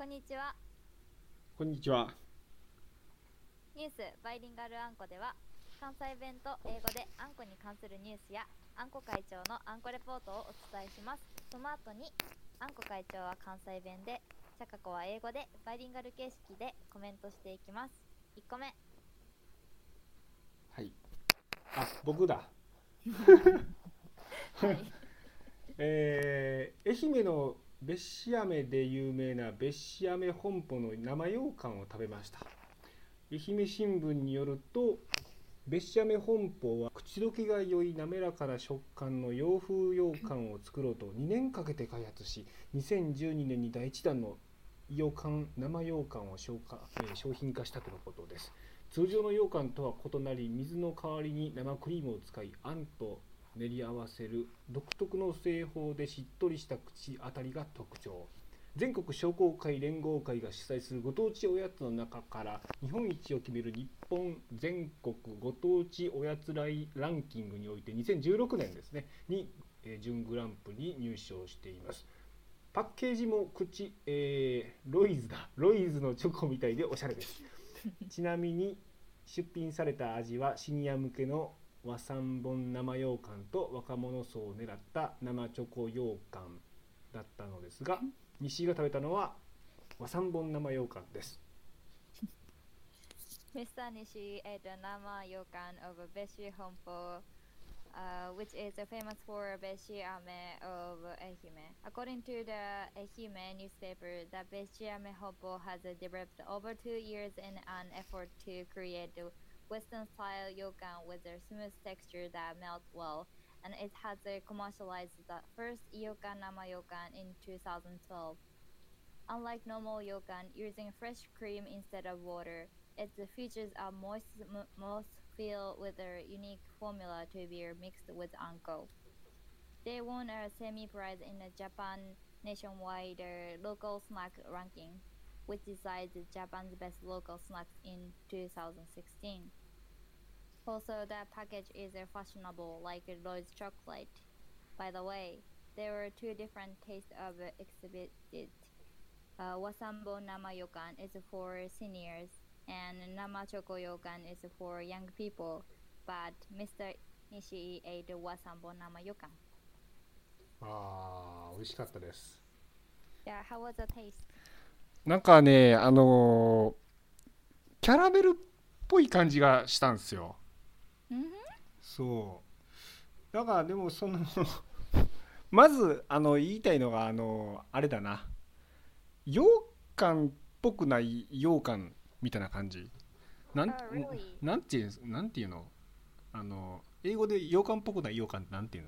こんにちは。 こんにちは。 ニュースバイリンガルあんこでは、関西弁と英語であんこに関するニュースやあんこ会長のあんこレポートをお伝えします。その後にあんこ会長は関西弁で、ちゃかこは英語でバイリンガル形式でコメントしていきます。1個目。 はい。僕だ。 はい。 愛媛の別紙飴で有名な別紙飴本舗の生羊羹を食べました。愛媛新聞によると、別紙飴本舗は口どけが良い滑らかな食感の洋風羊羹を作ろうと2年かけて開発し、2012年に第1弾の生羊羹を商品化したとのことです。通常の羊羹とは異なり、水の代わりに生クリームを使い、あんと練り合わせる独特の製法でしっとりした口当たりが特徴。全国商工会連合会が主催するご当地おやつの中から日本一を決める日本全国ご当地おやつランキングにおいて2016年ですねに準グランプリに入賞しています。パッケージもロイズのチョコみたいでおしゃれです。ちなみに出品された味はシニア向けの和三盆生羊羹と若者層を狙った生チョコ羊羹だったのですが、西が食べたのは和三盆生羊羹です。 Mr. Nishi ate a nama yokan of Beshi Honpo, which is famous for Beshi Ame of Ehime. According to the Ehime newspaper, the Beshi Ame Honpo has developed over 2 years in an effort to create the Western-style yokan with a smooth texture that melts well, and it has commercialized the first yokan nama yokan in 2012. Unlike normal yokan using fresh cream instead of water, its features a moist mouthfeel with a unique formula to be mixed with anko. They won a semi-prize in the Japan nationwide local snack ranking, which decides Japan's best local snacks in 2016. Also, the package is fashionable like Lloyd's chocolate. By the way, there were 2 different tastes of exhibited. Wasambo Nama Yokan is for seniors, and Nama Choco Yokan is for young people, but Mr. Nishi ate Wasambo Nama Yokan. 美味しかったです。 Yeah, how was the taste? なんかね、キャラメルっぽい感じがしたんですよ。そう。だからでもまず言いたいのがあれだな。羊羹っぽくない羊羹みたいな感じ。 really? なんていうの？英語で羊羹っぽくない羊羹ってなんていうの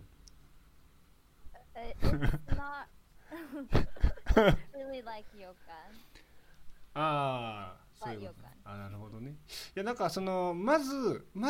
？It's not really like yokan. そういうこと。なるほどね。いやなんかまずじ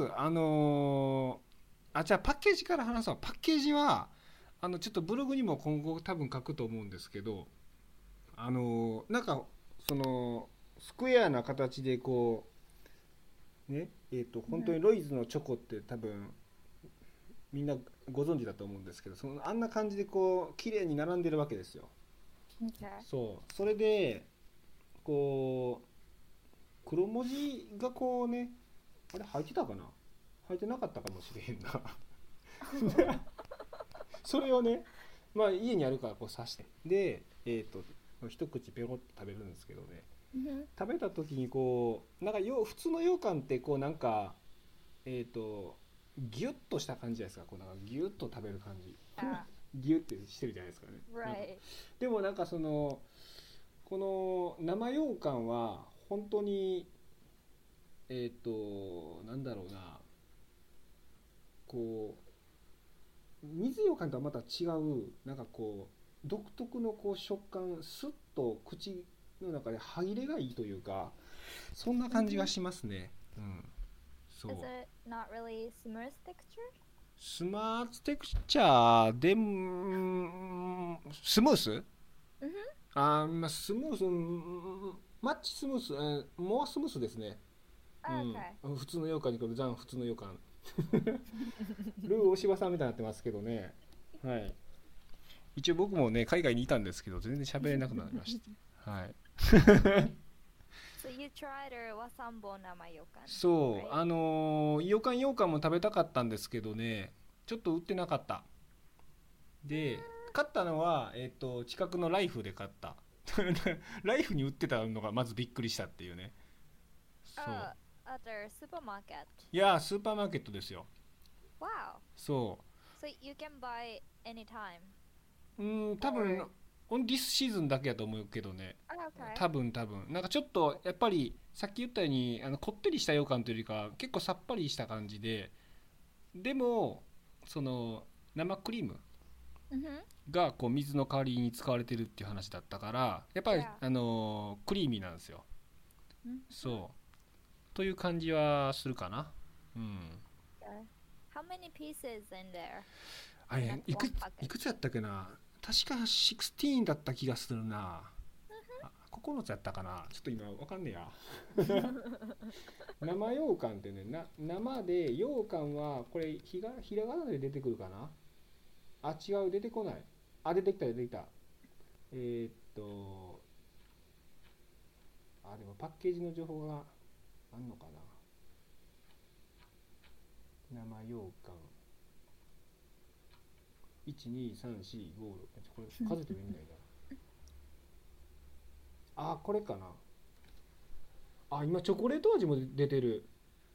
ゃあパッケージから話そう。パッケージはちょっとブログにも今後多分書くと思うんですけど、なんかスクエアな形でこうね本当にロイズのチョコって多分みんなご存知だと思うんですけど、あんな感じでこう綺麗に並んでるわけですよ。 Okay. それでこう黒文字がこうね、あれ入ってたかな、入ってなかったかもしれへんなそれをね、まあ家にあるからこう刺してで一口ペロッと食べるんですけどね、食べた時にこうなんか普通の羊羹ってこうなんかギュッとした感じじゃないですか。こうなんかギュッと食べる感じギュッてしてるじゃないですかね。 Right. でもなんかこの生羊羹は本当になんだろうな、こう水羊羹とはまた違うなんかこう独特のこう食感、スッと口の中で歯切れがいいというか、そんな感じがしますね。そう。 Is it not really smooth texture? スマートテクチャーでスムース？スムース、マッチスムース、モアスムースですね。普通の羊羹にこれザン普通の羊羹ルー大柴さんみたいになってますけどね。はい。一応僕もね海外にいたんですけど全然喋れなくなりました。 はい。 So you tried wasambo nama yokan, そう、 right? いよかん羊羹も食べたかったんですけどね、ちょっと売ってなかった。で、買ったのは、近くのライフで買った。ライフに売ってたのがまずびっくりしたっていうね。そう。 At the supermarket. いやー、スーパーマーケットですよ。 Wow. そ So you can buy anytime. う。多 Or 分、オンディスシーズンだけやと思うけどね。 okay. 多分。なんかちょっと、やっぱり、さっき言ったように、こってりした羊羹というよりか、結構さっぱりした感じで、でも、その、生クリーム Mhm. がこう水の代わりに使われてるっていう話だったからやっぱり、 Yeah. クリーミーなんですよ。 Mhm. そうという感じはするかな。うん。 Okay. How many pieces in there? あれ That いく one packet. いくつやったっけな。確か16だった気がするな。あ、9つやったかな。ちょっと今わかんねえや。生羊羹ってね、生で羊羹はこれひらがなで出てくるかな。あ、違う、出てこない。あ、出てきた。えーっとでもパッケージの情報があんのかな。生羊羹12345これ数えても意味ないな。これかな。今チョコレート味も出てる。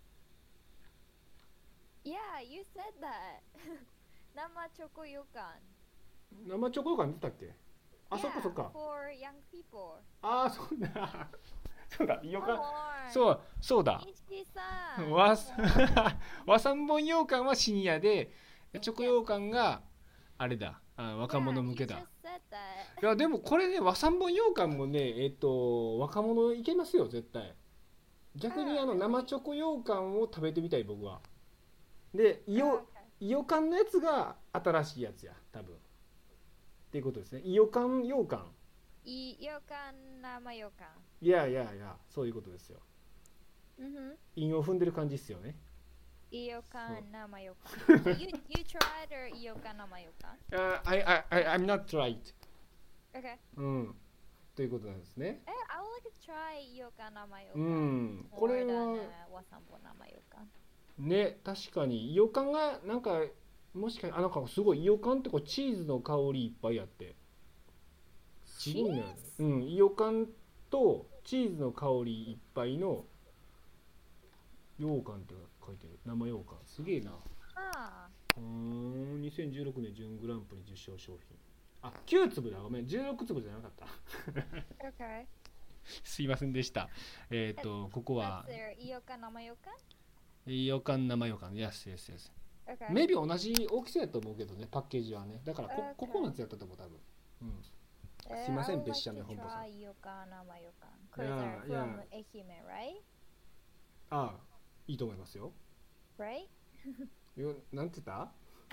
Yeah, you said that. Nama choco yokan. 生チョコ感出たっけ。そっか Yeah, for young people. そうだ。そうだ、よ Come か。 on. そうだ。 Ishii-san. 和 Come on. 和三本羊羹はシニアで、チョコ羊羹があれだ、若 Yeah, 者向 you け just だ。 said that. いやでもこれね、和三本羊羹もね、若者いけますよ絶対。逆に生チョコ羊羹を食べてみたい僕は。で、いよ Okay. かんのやつが新しいやつや多分っていうことですね。いよかん羊羹。 Yokan nama yokan. いやそういうことですよ。 Mhm. 韻を踏んでる感じですよね。 Yokan nama yokan. So you tried yokan nama yokan? I'm not right. Okay. ということなんですね。 I would like to try yokan nama う yokan. ん、こ More れ than は wasambo nama yokan. ね、確かにいよかんがなんかもしかなんかすごいいよかんってこうチーズの香りいっぱいあってすごいね。いよかんとチーズの香りいっぱいの羊羹って書いてる。生羊羹すげえな。2016年準グランプリ受賞商品。9粒だ。ごめん、16粒じゃなかった。 Okay. すいませんでした。ここは That's their yokan nama yokan? いよかん生羊羹。Yes. Okay. メビ同じ大きさやと思うけどね、パッケージはね。だから9つやったと思う多分。すいません、別社名本部さん。 I would like to try yokan nama yokan. Because they're from Ehime, right? いいと思いますよ。 Right? なんて言った？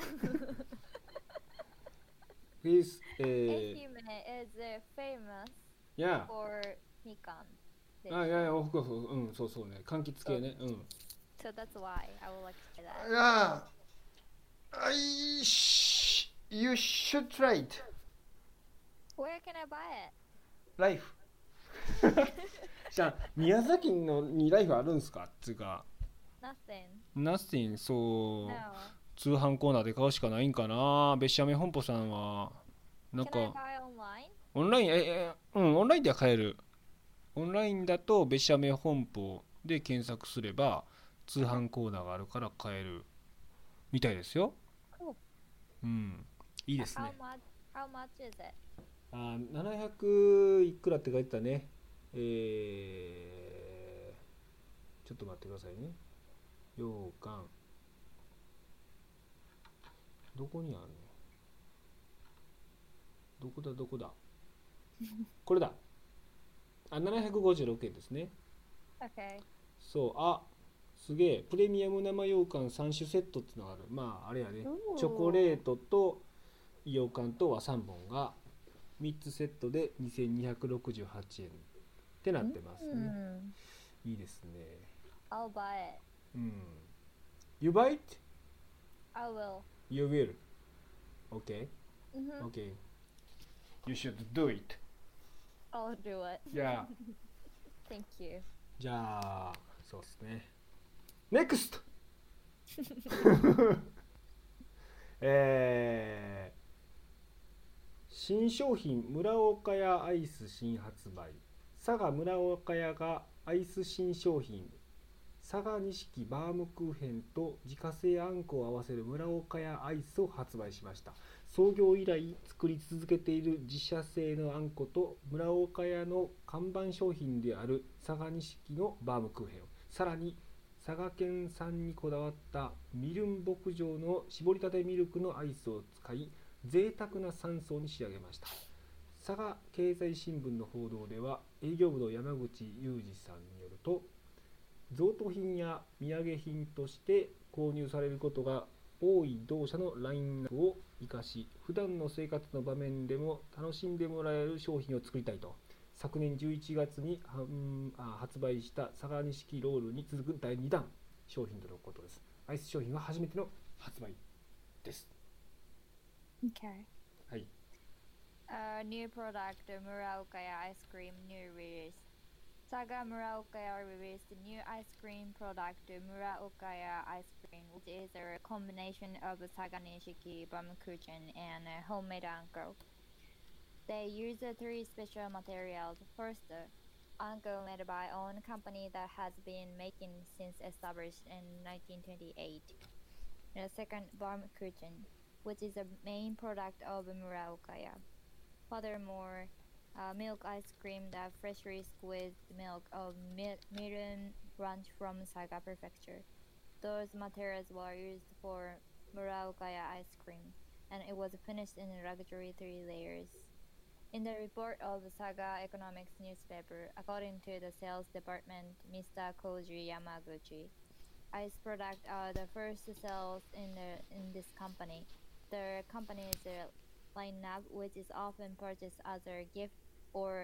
Please, Ehime is famous yeah. for mikan. そうね、柑橘系ね。 So that's why I would like to try that. Yeah, you should try it. Where can I buy it? Life. じゃあ宮崎にライフあるんすかっていうか。Nothing. そう。 No. 通販コーナーで買うしかないんかな。別社名本舗さんはなんか Can I buy online? オンラインオンラインでは買える。オンラインだと別社名本舗で検索すれば通販コーナーがあるから買えるみたいですよ。 Cool. いいですね。 How much is it? 700いくらって書いてたね。ちょっと待ってくださいね。羊羹どこにあるの？どこだこれだ。756円ですね。 Okay. そう、すげえ。プレミアム生羊羹3種セットってのがある。まああれやね、チョコレートと羊羹とは3本が3つセットで2268円ってなってますね。いいですね。 I'll buy it. You buy it? I will. You will. Okay. Mm-hmm. Okay. You should do it. I'll I'll do it. じゃあ Thank you. じゃあそうですね NEXT 新商品村岡屋アイス新発売。佐賀村岡屋がアイス新商品佐賀錦バームクーヘンと自家製あんこを合わせる村岡屋アイスを発売しました。創業以来作り続けている自社製のあんこと村岡屋の看板商品である佐賀錦のバームクーヘン、さらに佐賀県産にこだわったミルン牧場の搾りたてミルクのアイスを使い贅沢な3層に仕上げました。佐賀経済新聞の報道では営業部の山口裕二さんによると、贈答品や土産品として購入されることが多い同社のラインナップを生かし、普段の生活の場面でも楽しんでもらえる商品を作りたいと、昨年11月に発売した佐賀錦ロールに続く第2弾商品とのことです。アイス商品は初めての発売です。 Okay. はい。 New product Muraokaya ice cream new release. Saga Muraokaya released new ice cream product Muraokaya ice cream, which is a combination of Saga Nishiki Bamukuchen and homemade anko. They use three special materials. First, anko made by own company that has been making since established in 1928. The second, Bamukuchen, which is the main product of Muraokaya. Furthermore, milk ice cream that freshly squeezed milk of Miren branch from Saga Prefecture. Those materials were used for Muraokaya ice cream, and it was finished in luxury 3 layers. In the report of the Saga Economics newspaper, according to the sales department, Mr. Koji Yamaguchi, ice products are the first sales in this company. The company's lineup, which is often purchased as a gift or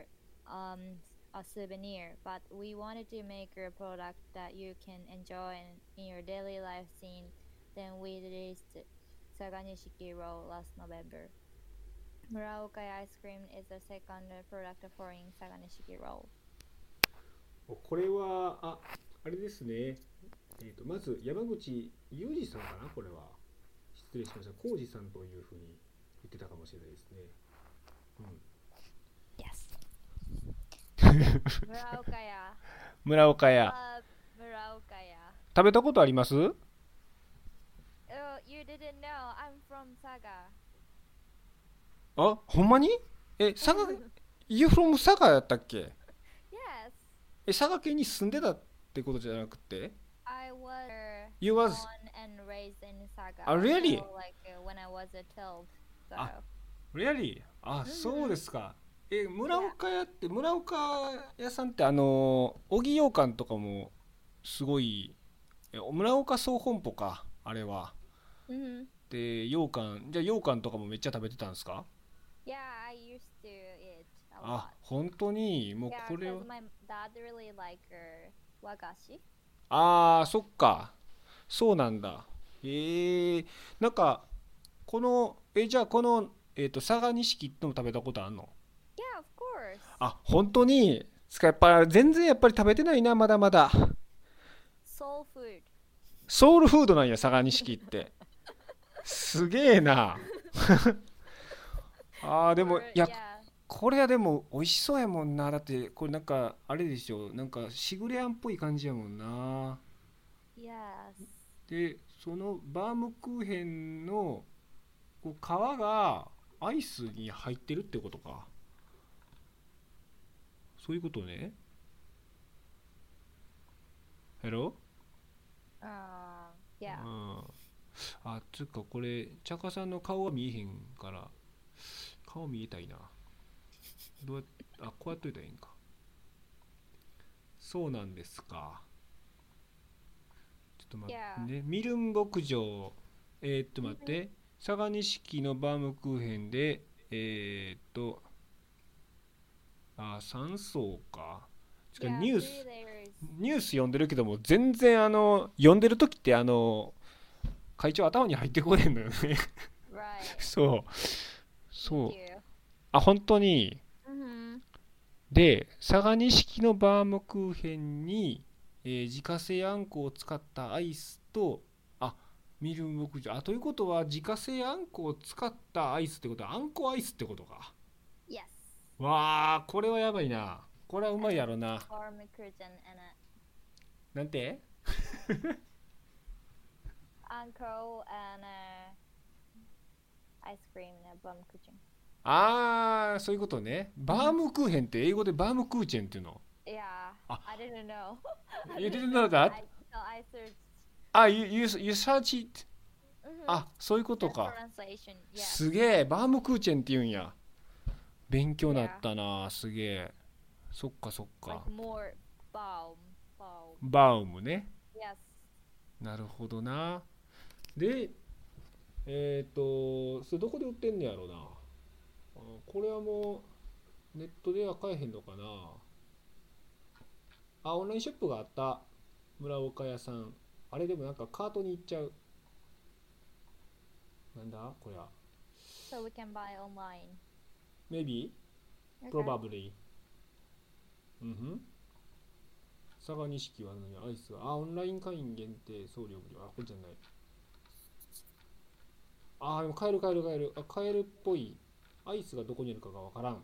a souvenir, but we wanted to make a product that you can enjoy in your daily life scene. Then we released Saga Nishiki Roll last November. Muraokaya ice cream is the second product following Saga Nishiki Roll. これはあれですね。まず山口裕二さんかな、これは。失礼しました。浩二さんというふうに言ってたかもしれないですね。 Yes. Muraokaya. 村岡屋。 Muraokaya. 食べたことあります？ Oh, you didn't know. I'm from Saga. あ、ほんまに？佐賀You from 佐賀やったっけ？ Yes. 佐賀県に住んでたってことじゃなくて？ I was You was born and raised in Saga. Really? So, like when I was 12. So. Really? そうですか。村岡屋って、村岡屋さんって荻羊羹とかもすごい、村岡総本舗か、あれは。で、羊羹、じゃあ羊羹とかもめっちゃ食べてたんですか？ Yeah, I used to eat a lot. 本当にもうこれは。 Yeah, because my dad really liked wagashi. そっか。そうなんだ。なんかこのじゃあこの佐賀錦ってのも食べたことあるの？ Yeah, of course. 本当にやっぱ全然やっぱり食べてないな、まだまだ。 Soul food. ソウルフードなんや、佐賀錦って。すげえな。でもいや、これはでも美味しそうやもんな。だってこれなんかあれでしょ、なんかしぐれあんっぽい感じやもんな。 Yes. でそのバームクーヘンのこう皮がアイスに入ってるってことか。そういうことね。Hello? Yeah. つうかこれチャカさんの顔は見えへんから顔見えたいな。どうやってこうやっといたらいいんか。そうなんですか。ちょっと待ってね。ミルン牧場待って佐賀錦のバームクーヘンで3層か。ニュース読んでるけども全然読んでる時って会長頭に入ってこねえんだよね。そう本当にで、佐賀錦のバームクーヘンに、自家製あんこを使ったアイスと、ミルム牧場。ということは、自家製あんこを使ったアイスってことは、あんこアイスってことか。 Yes. わあ、これはやばいな。これはうまいやろな。 Barmekuchen and なんて Anko and ice cream and Barmekuchen. そういうことね。バームクーヘンって英語でバームクーチェンっていうの。 Yeah, あ、 I didn't know. You didn't know that? I searched. You search it? そういうことか。 Translation, yes. すげえ、バームクーチェンって言うんや。勉強なったな、すげえ。そっかそっか。 Like more balm. バウムね。 Yes. なるほどな。で、それどこで売ってんねやろな。これはもうネットでは買えへんのかな。オンラインショップがあった。村岡屋さん。あれでもなんかカートに行っちゃう。なんだこれは。 So we can buy online. Maybe? Okay. Probably. 佐賀錦は何アイスが。オンライン会員限定送料無料。これじゃない。でも買える。買えるっぽい。アイスがどこにあるかがわからん。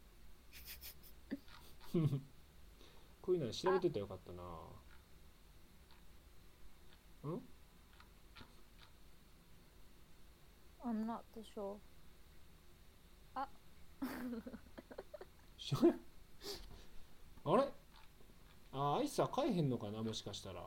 こういうのは調べてたらよかったな。 I'm not too sure. あれアイスは買えへんのかなもしかしたら。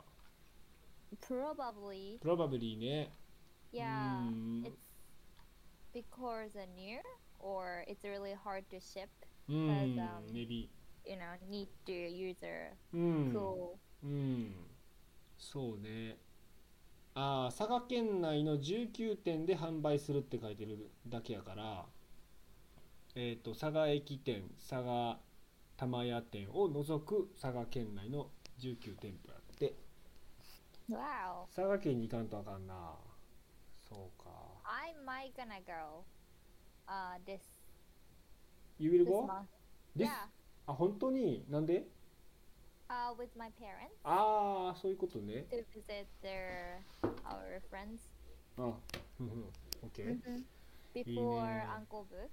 Probably. ね。 Yeah. It's because near or it's really hard to ship. Because maybe. Need to use a cool. そうね。佐賀県内の19店で販売するって書いてるだけやから、佐賀駅店、佐賀玉屋店を除く佐賀県内の19店舗やって。 Wow. 佐賀県に行かんとあかんな。そうか。 I might gonna go. This. You will This go? month. This? Yeah. 本当になんで With my parents. そういうことね。 To visit our friends. OK. Before Uncle Boo.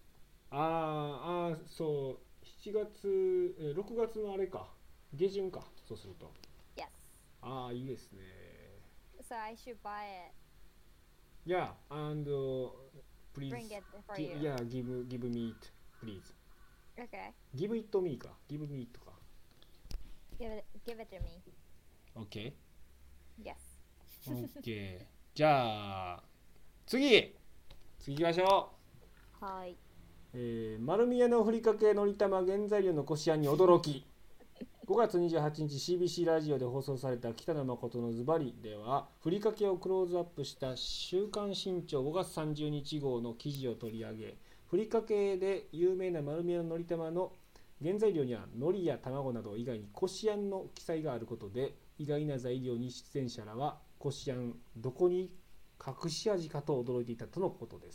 そう。7月、6月のあれか。下旬か。そうすると。 Yes. いいですね。 So I should buy it. Yeah, and please. Bring it for you. Yeah, give me it, please. Okay. Give it to me か。Give me it か。 Give it to me. OK? Yes. OK. じゃあ、次行きましょう。はい。 丸宮のふりかけのり玉原材料のこしあんに驚き。5月28日 CBC ラジオで放送された北野誠のズバリではふりかけをクローズアップした週刊新潮5月30日号の記事を取り上げ、ふりかけで有名な丸宮ののり玉の原材料には海苔や卵など以外にこしあんの記載があることで、意外な材料に出演者らはこしあんどこに隠し味かと驚いていたとのことです。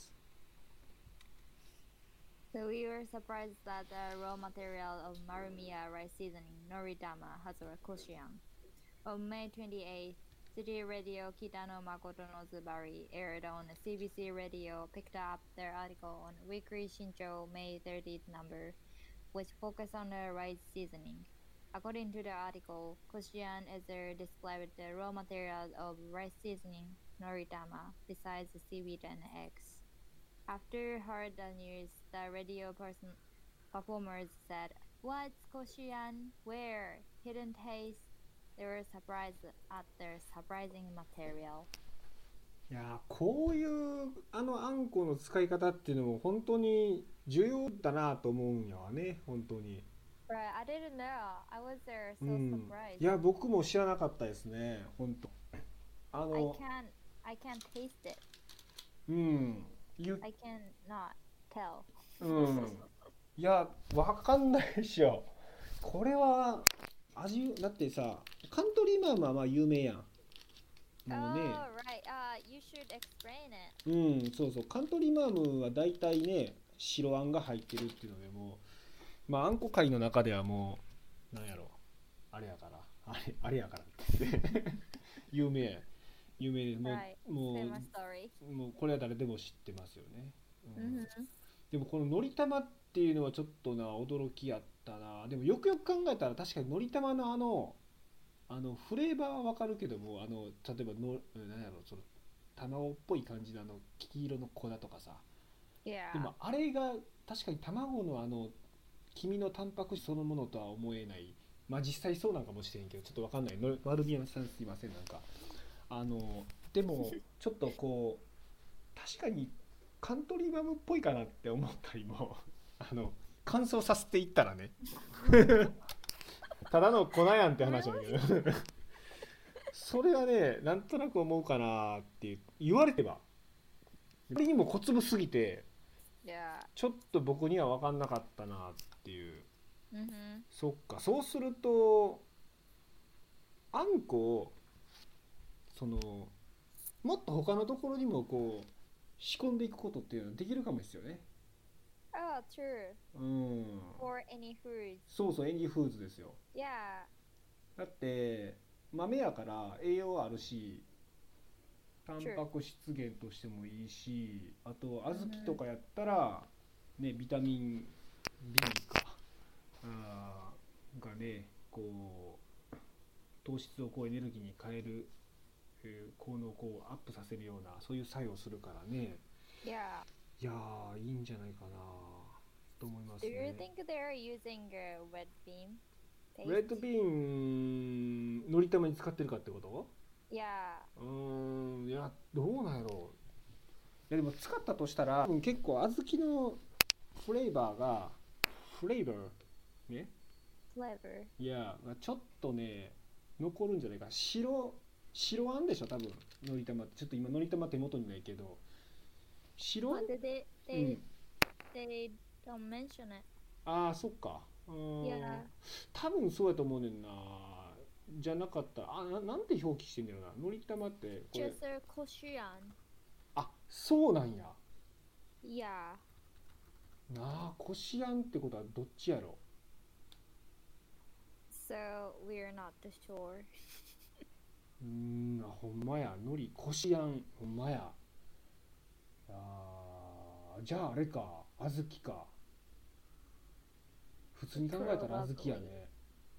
So we were surprised that the raw material of Marumiya rice seasoning Noritama has a koshian. On May 28th, City Radio Kitano Makoto no Zubari aired on CBC Radio picked up their article on Weekly Shincho May 30th number, which focused on the rice seasoning. According to the article, koshian is described with the raw material of rice seasoning Noritama, besides the seaweed and eggs. After heard the news, the radio performers said, "What's koshian? Where? Hidden taste?" They were surprised at their surprising material. いやこういうあんこの使い方っていうのも本当に重要だなと思うんやわね、本当に。 Right, I didn't know. I was there, so surprised. いや僕も知らなかったですね、本当。 I can't taste it. I cannot tell. いやわかんないでしょ。これは味だってさ、カントリーマアムはまあ有名やん。もうね。 Oh, right. You should explain it. そうそう。カントリーマアムはだいたいね、白あんが入ってるっていうのでもまああんこ界の中ではもうなんやろあれやからあれやからって有名でも Right. うも Famous story. うもうこれは誰でも知ってますよね、 Mhm. でもこののり玉っていうのはちょっとな驚きやったな。でもよくよく考えたら確かにのり玉のフレーバーはわかるけども例えばなんやろその卵っぽい感じの黄色の粉とかさ、で Yeah. もあれが確かに卵の黄身のタンパク質そのものとは思えない。まあ実際そうなんかもしれんけどちょっとわかんないの。丸宮さんすいませんなんかでもちょっとこう確かにカントリーマムっぽいかなって思ったりも乾燥させていったらねただの粉やんって話なんだけどそれはねなんとなく思うかなって言われてばにも小粒すぎて Yeah. ちょっと僕には分かんなかったなっていう。 Mhm. そっか、そうするとあんこをもっと他のところにもこう仕込んでいくことっていうのはできるかもですよね。 Oh, true. うん、 For any foods. そうそう、エンジフーズですよ。 Yeah. だって豆やから栄養あるしタンパク質源としてもいいし、あと小豆とかやったらねビタミン B かがねこう糖質をこうエネルギーに変える、効能をこうアップさせるようなそういう作用するからね。 Yeah. いやーいいんじゃないかなと思います Do you ね。 think they're using red bean レッ paste? ドビーンのり玉に使ってるかってこと？ Yeah. いやどうなんやろう。いやでも使ったとしたら結構小豆のフレーバーね、 Flavor. いやちょっとね残るんじゃないか。白あんでしょ多分のり玉って。ちょっと今のり玉手元にないけど白、 Oh, did they う they ん、 they don't mention it. ああそっか。 Yeah. 多分そうやと思うねんな。じゃなかったらなんて表記してんだよな。のり玉ってこれ Just a koshian. あそうなんや Yeah. なあ。こしあんってことはどっちやろ。 So we're not too sure. ほんまや。のりこしあんほんまや。じゃああれか小豆か。普通に考えたら小豆やね。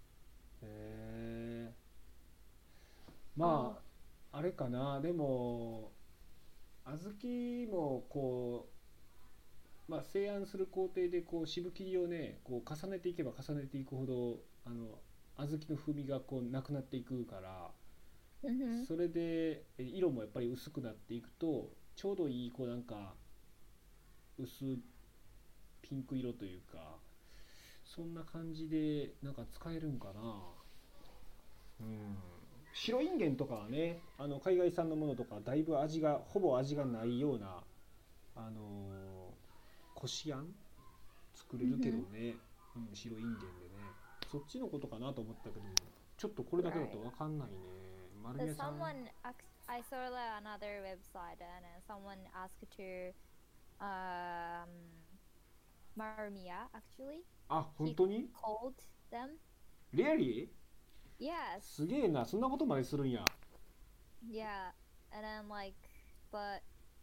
まああれかな。でも小豆もこう、まあ、製あんする工程でこう渋切りをねこう重ねていけば重ねていくほど小豆の風味がこうなくなっていくから、 Mhm. それで色もやっぱり薄くなっていくとちょうどいいこうなんか薄ピンク色というかそんな感じでなんか使えるんかな。白インゲンとかはね海外産のものとかだいぶほぼ味がないようなこしあん作れるけどね、白インゲンでね。そっちのことかなと思ったけどちょっとこれだけだと分かんないね。丸 So 宮さん I saw another website and someone asked to um Marumia actually. あ本当に Called them. Really? Yes. すげえな。そんなことまでするんや。 Yeah. And then like but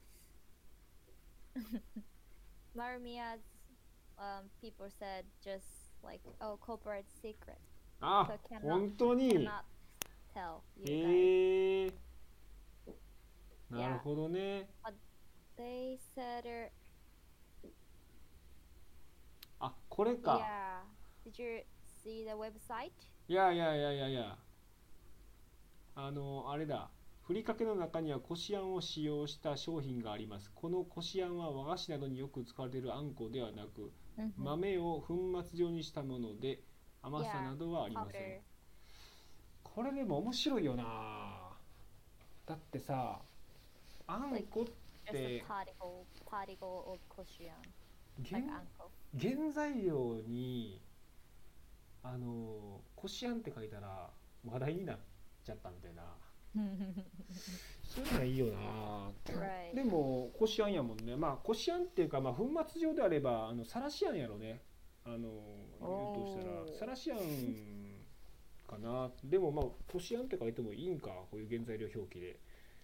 Marumia's people said just like corporate secret. あ So 本当に cannot tell you guys. へえなるほどね。 They said あこれか。 yeah. Did you see the website? いやあれだ。ふりかけの中にはこしあんを使用した商品があります。このこしあんは和菓子などによく使われるあんこではなく、豆を粉末状にしたもので甘さなどはありません。 Powder. これでも面白いよな。だってさあんこっ Just a て particle of koshian. 原 Like uncle. 原材料にこしあんって書いたら話題になっちゃったみたいな。そういうのがいいよな。 Right. でもこしあんやもんね。まあこしあんっていうか、まあ、粉末状であればさらしあんやろね。 言うとしたらおーサラシアンかな。でもまあトシアンって書いてもいいんか、こういう原材料表記で。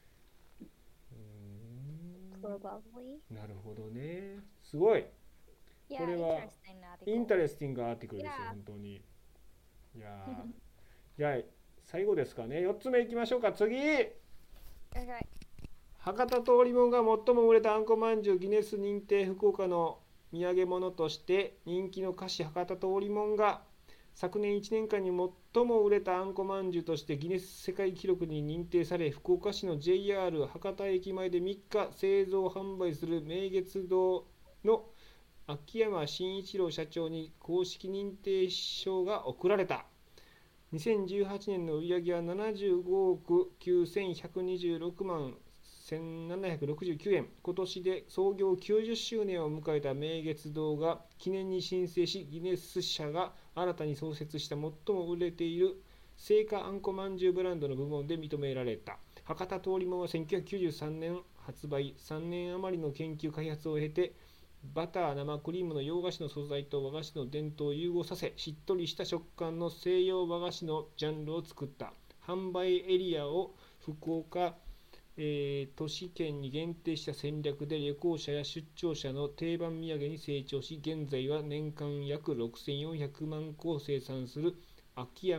Probably. なるほどね。すごい。こ Yeah, れは interesting イン article. タレスティングアーティクルですよ、 Yeah. 本当に。いやーじゃあ最後ですかね。4つ目いきましょうか。次、 Okay. 博多通りもんが最も売れたあんこまんじゅうギネス認定福岡の土産物として人気の菓子博多通りもんが昨年1年間に最も売れたあんこまんじゅうとしてギネス世界記録に認定され、福岡市の JR 博多駅前で3日製造販売する明月堂の秋山慎一郎社長に公式認定証が贈られた。2018年の売上は75億9126万1769円。今年で創業90周年を迎えた明月堂が記念に申請し、ギネス社が新たに創設した最も売れている製菓あんこまんじゅうブランドの部門で認められた。博多通りもんは1993年発売、3年余りの研究開発を経て、バター、生クリームの洋菓子の素材と和菓子の伝統を融合させ、しっとりした食感の西洋和菓子のジャンルを作った。販売エリアを福岡、都市圏に限定した戦略で旅行者や出張者の定番土産に成長し、現在は年間約6400万個を生産する秋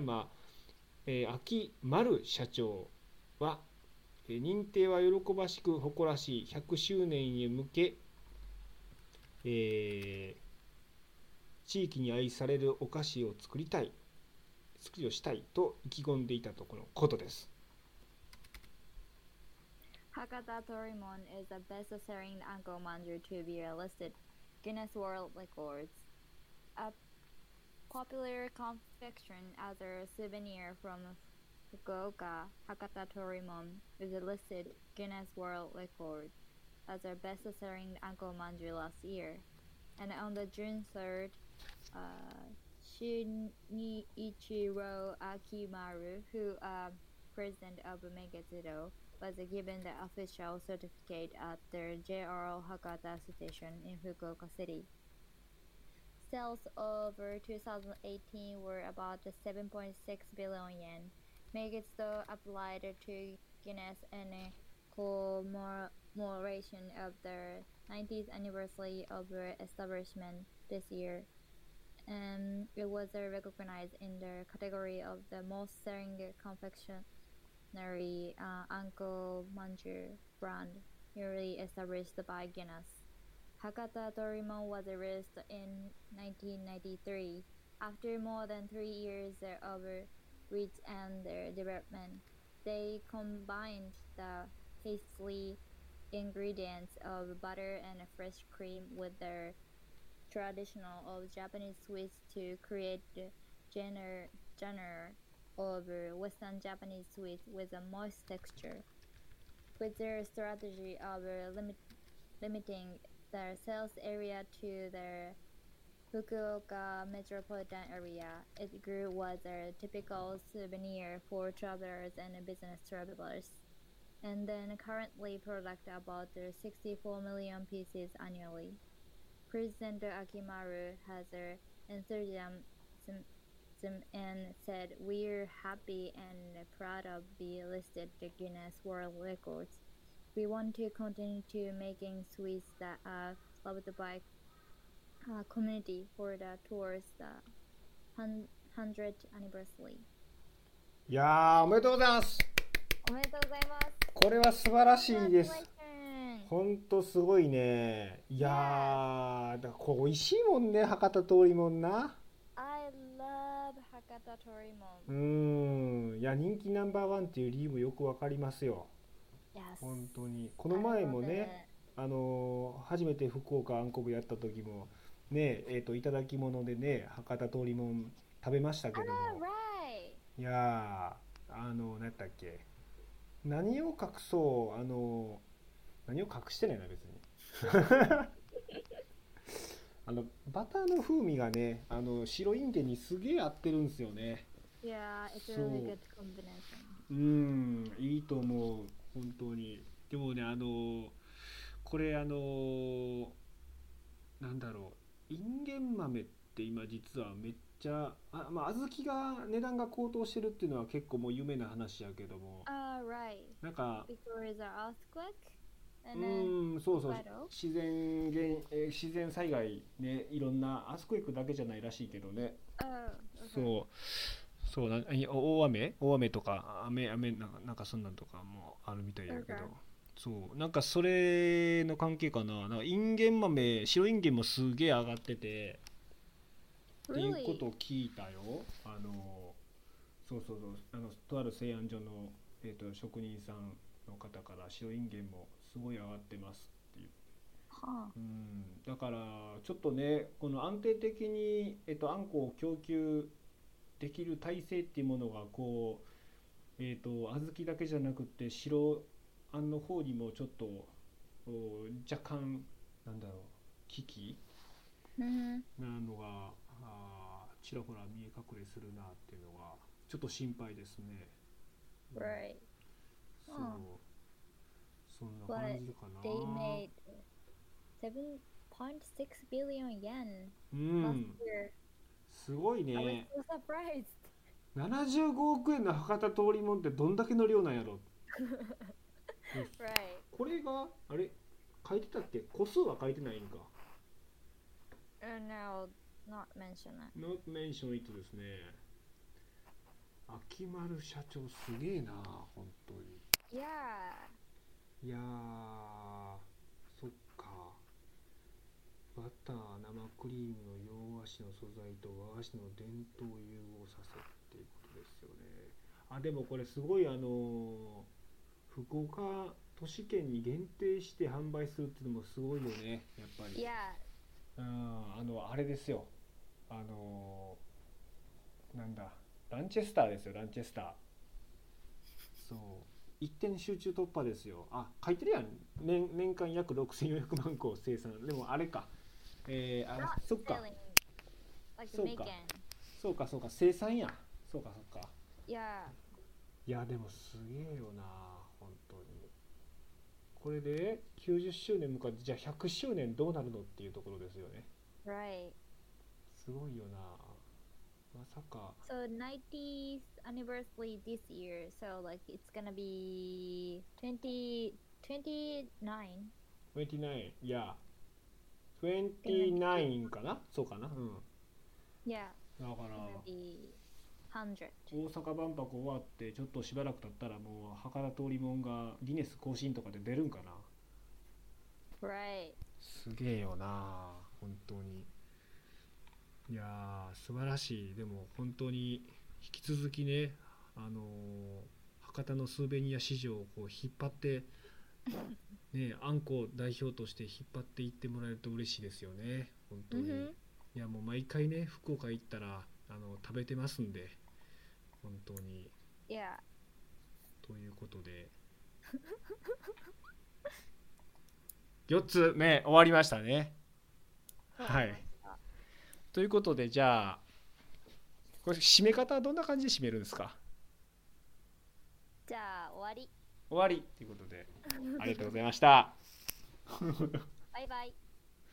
丸社長は、認定は喜ばしく誇らしい100周年へ向け、地域に愛されるお菓子を作りをしたいと意気込んでいたところのことです。 Hakata Torimon is a best-selling anko manju to be listed Guinness World Records. A popular confection as a souvenir from Fukuoka, Hakata Torimon is listed Guinness World Records as a best-selling anko manju last year. And on the June 3rd, Shinichiro Akimaru, who president of Megazudo, was given the official certificate at the JR Hakata station in Fukuoka City. Sales over 2018 were about 7.6 billion yen. Megazudo applied to Guinness in commemoration of the 90th anniversary of their establishment this year. It was recognized in the category of the most selling confectionery anko manju brand newly established by Guinness. Hakata Torimon was released in 1993 after more than 3 years of research and development. They combined the tasty ingredients of butter and fresh cream with their traditional of Japanese sweets to create the genre of Western Japanese sweets with a moist texture. With their strategy of limiting their sales area to the Fukuoka metropolitan area, it grew was a typical souvenir for travelers and business travelers, and then currently product about 64 million pieces annually. President Akimaru has enthusiasm and said, "We're happy and proud of being listed the Guinness World Records. We want to continue to making sweets that are loved by community for the towards the 100th anniversary." いやー、おめでとうございます。 おめでとうございます。 これは素晴らしいです。 Congratulations. ほんとすごいね。いやー、だからこれ美味しいもんね、博多通りもんな。 I love Hakata Torimon. いや、人気ナンバーワンっていう理由もよくわかりますよ。 Yes. 本当に。この前も I love ね、初めて福岡あんこ部やった時もね、いただき物でね、博多通りもん食べましたけど it. も、 Alright. いやー、何やったっけ、何を隠そう、何を隠してないな別にバターの風味がね、白インゲンにすげえ合ってるんですよね。 Yeah, it's a そう really good combination. いいと思う本当に。でもね、これなんだろう、インゲン豆ってって今実はめっちゃまあ小豆が値段が高騰してるっていうのは結構もう有名な話やけども、 right. なんか Because the earthquake and then そうそう battle. 自然災害ね、いろんなアースクエイクだけじゃないらしいけどね。 Oh, okay. そう大雨とかなんかそんなんとかもあるみたいやけど、 Okay. そうなんかそれの関係かな。なんかインゲン豆、白インゲンもすげえ上がっててっていうこ Really? とを聞いたよ。そうとある製あん所の、職人さんの方から白インゲンもすごい上がってますっていう。 Huh. だからちょっとね、この安定的に、あんこを供給できる体制っていうものがこう、小豆だけじゃなくて白あんの方にもちょっと若干なんだろう危機 Mm-hmm. なのがちらほら見え隠れするなっていうのがちょっと心配ですね。 Right. そう、そんな But 感じかな。 they made 7.6 billion yen う last ん year. すごい I was ね。 so surprised. 75億円の博多通りもんってどんだけの量なんやろ。 Right. これがあれ書いてたっけ？個数は書いてないんか。 No, not mention it. Not mention it ですね。秋丸社長すげえな本当に。 Yeah. いやーそっか。バター、生クリームの洋菓子の素材と和菓子の伝統を融合させっていうことですよね。でもこれすごい福岡都市圏に限定して販売するっていうのもすごいよねやっぱり。 Yeah. あれですよ。なんだランチェスターですよ、ランチェスター。そう一点集中突破ですよ。書いてるやん。年間約6400万個生産。でもあれか、 Not そっか selling. Like そう making. かそうか生産や。そうか Yeah. いやでもすげえよな本当に。これで90周年迎えて、じゃあ100周年どうなるのっていうところですよね。 Right. すごいよなまさか。 So 90th anniversary this year. So like it's gonna be 29. 29いや29かな。そうかな。 Yeah. だから Gonna be 100. 大阪万博終わってちょっとしばらく経ったらもう博多通りもんがギネス更新とかで出るんかな。 Right. すげえよな本当に。いやー素晴らしい。でも本当に引き続きね、博多のスーベニア市場をこう引っ張ってね、あんこ代表として引っ張っていってもらえると嬉しいですよね本当に。 Mhm. いやもう毎回ね福岡行ったら食べてますんで本当に。 Yeah. ということで4つ目終わりましたね。はい。ということでじゃあこれ締め方はどんな感じで締めるんですか？ じゃあ終わり。 終わりということでありがとうございました。 バイバイ。